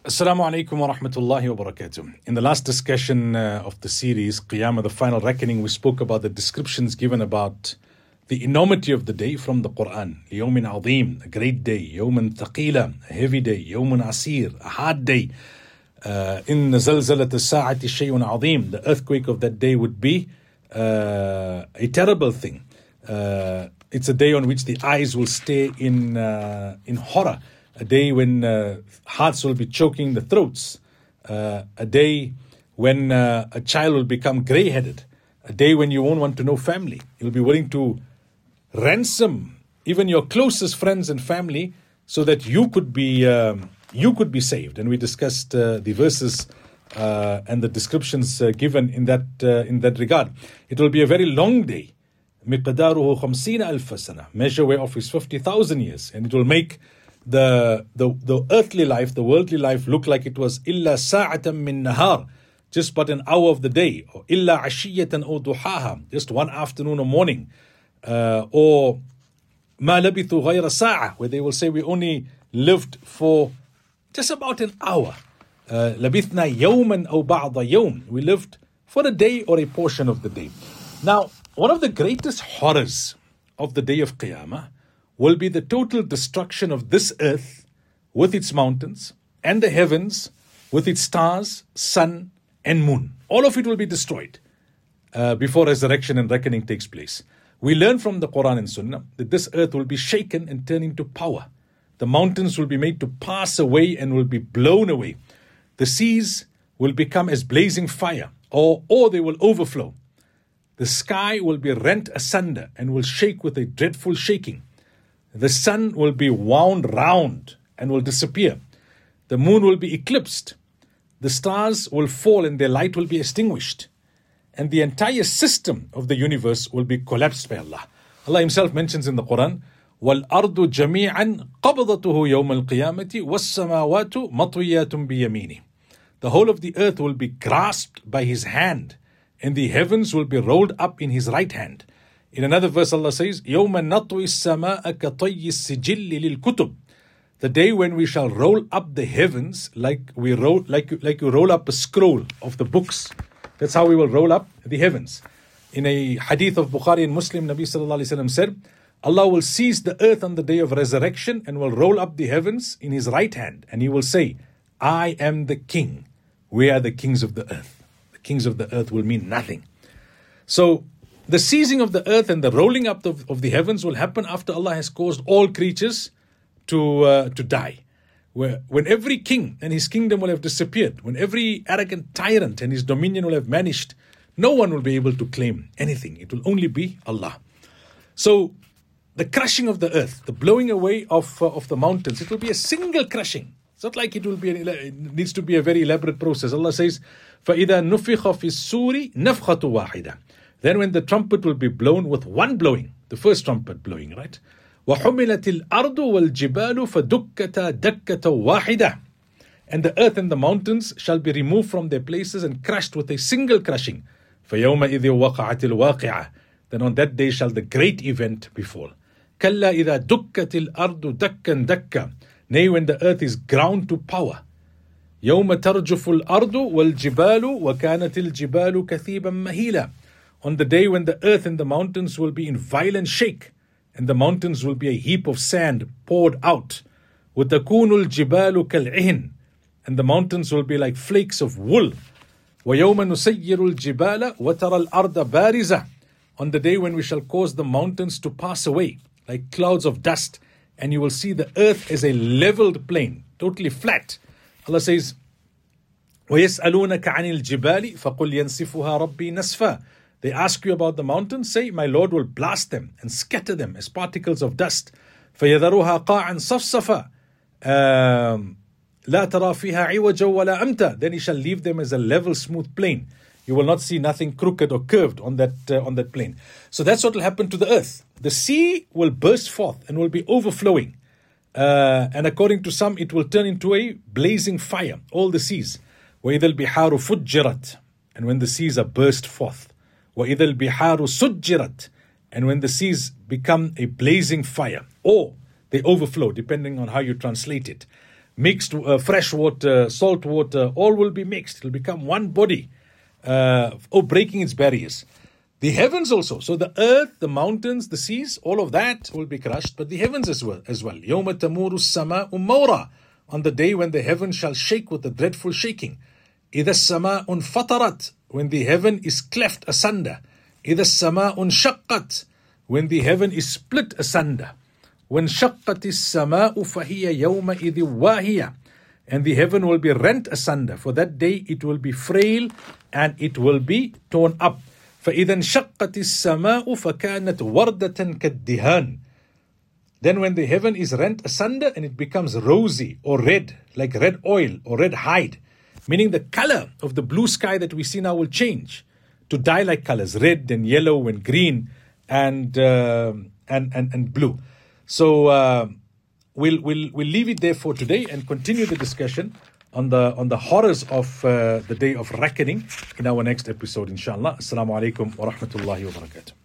Assalamu alaikum wa rahmatullahi wa barakatuh. In the last discussion of the series, Qiyamah, the final reckoning, we spoke about the descriptions given about the enormity of the day from the Quran. Yawmin Azim, a great day. Yawmin Thaqila, a heavy day. Yawmin Asir, a hard day. In Zalzalat as-Sa'ati Shay'un Azim, the earthquake of that day would be a terrible thing. It's a day on which the eyes will stay in horror. A day when hearts will be choking the throats. A day when a child will become grey-headed. A day when you won't want to know family. You'll be willing to ransom even your closest friends and family so that you could be saved. And we discussed the verses and the descriptions given in that regard. It will be a very long day. مقداره 50,000 سنة. Measure whereof is 50,000 years. And it will make the earthly life, the worldly life, look like it was إلا ساعة من نهار, just but an hour of the day, or إلا عشية أو ضحاها, just one afternoon or morning, or ما لبثوا غير ساعة, where they will say we only lived for just about an hour. لبثنا يوما أو بعض يوم, we lived for a day or a portion of the day. Now, one of the greatest horrors of the day of Qiyamah will be the total destruction of this earth with its mountains and the heavens with its stars, sun and moon. All of it will be destroyed before resurrection and reckoning takes place. We learn from the Quran and Sunnah that this earth will be shaken and turned into powder. The mountains will be made to pass away and will be blown away. The seas will become as blazing fire, or they will overflow. The sky will be rent asunder and will shake with a dreadful shaking. The sun will be wound round and will disappear. The moon will be eclipsed. The stars will fall and their light will be extinguished. And the entire system of the universe will be collapsed by Allah. Allah Himself mentions in the Quran, وَالْأَرْضُ جَمِيعًا قَبْضَتُهُ يَوْمَ الْقِيَامَةِ وَالسَّمَاوَاتُ مَطْوِيَّاتٌ بِيَمِينِهِ. The whole of the earth will be grasped by His hand, and the heavens will be rolled up in His right hand. In another verse, Allah says, يَوْمَ نَطْوِي السَّمَاءَ كَطَيِّ السِّجِلِّ لِلْكُتُبِ. The day when we shall roll up the heavens like you roll up a scroll of the books. That's how we will roll up the heavens. In a hadith of Bukhari and Muslim, Nabi sallallahu alaihi wasallam said, Allah will seize the earth on the day of resurrection and will roll up the heavens in His right hand. And He will say, I am the king. We are the kings of the earth. The kings of the earth will mean nothing. So, the seizing of the earth and the rolling up of the heavens will happen after Allah has caused all creatures to die. When every king and his kingdom will have disappeared, when every arrogant tyrant and his dominion will have vanished, no one will be able to claim anything. It will only be Allah. So, the crushing of the earth, the blowing away of the mountains, it will be a single crushing. It's not like it needs to be a very elaborate process. Allah says, فَإِذَا نُفِخَ فِي السُّورِ نَفْخَةُ وَاحِدَةٌ. Then when the trumpet will be blown with one blowing, the first trumpet blowing, right? وَحُمِلَتِ الْأَرْضُ وَالْجِبَالُ فَدُكَّتَا دَكَّةً وَاحِدَةً. And the earth and the mountains shall be removed from their places and crushed with a single crushing. فَيَوْمَئِذٍ وَقَعَتِ الْوَاقِعَةِ. Then on that day shall the great event befall. كَلَّا إِذَا دُكَّتِ الْأَرْضُ دَكًّا دَكًّا. Nay, when the earth is ground to power. يَوْمَ تَرْجُفُ الْأَرْضُ وَالْجِبَالُ وَكَانَتِ الْجِبَالُ كَثِيبًا مَهِيلًا. On the day when the earth and the mountains will be in violent shake, and the mountains will be a heap of sand poured out. وَتَكُونُ الْجِبَالُ كَالْعِهْنِ. And the mountains will be like flakes of wool. وَيَوْمَ نُسَيِّرُ الْجِبَالَ وَتَرَى الْأَرْضَ بَارِزَةً. On the day when we shall cause the mountains to pass away, like clouds of dust, and you will see the earth as a leveled plain, totally flat. Allah says, وَيَسْأَلُونَكَ عَنِ الْجِبَالِ فَقُلْ يَنْسِفُهَا رَبِّي نَسْفًا. They ask you about the mountains, say, my Lord will blast them and scatter them as particles of dust. فَيَذَرُهَا قَاعًا صَفْصَفًا لَا تَرَى فِيهَا عِوَجًا وَلَا أَمْتًا. Then He shall leave them as a level, smooth plain. You will not see nothing crooked or curved on that plain. So that's what will happen to the earth. The sea will burst forth and will be overflowing. And according to some, it will turn into a blazing fire, all the seas. وَإِذَا الْبِحَارُ فُجِّرَتْ. And when the seas are burst forth. وَإِذَا الْبِحَارُ سُجِّرَتْ. And when the seas become a blazing fire, or they overflow, depending on how you translate it. mixed fresh water, salt water, all will be mixed. It will become one body, breaking its barriers. The heavens also. So the earth, the mountains, the seas, all of that will be crushed, but the heavens as well. يَوْمَ تَمُورُ السَّمَاءُ مَوْرًا. On the day when the heaven shall shake with a dreadful shaking. إِذَا السَّمَاءُ انْفَطَرَتْ. When the heaven is cleft asunder. إِذَا السَّمَاءُ انْشَقَّتْ. When the heaven is split asunder. When شَقَّتِ السَّمَاءُ فَهِيَ يَوْمَئِذٍ وَاهِيَةٌ. And the heaven will be rent asunder. For that day it will be frail and it will be torn up. فَإِذَا انشَقَّتِ السَّمَاءُ فَكَانَتْ وَرْدَةً كَالدِّهَانِ. Then when the heaven is rent asunder and it becomes rosy or red, like red oil or red hide, meaning the color of the blue sky that we see now will change to dye-like colors, red and yellow and green and blue. So we'll leave it there for today and continue the discussion on the horrors of the day of reckoning in our next episode, inshallah. Assalamu alaikum wa rahmatullahi wa barakatuh.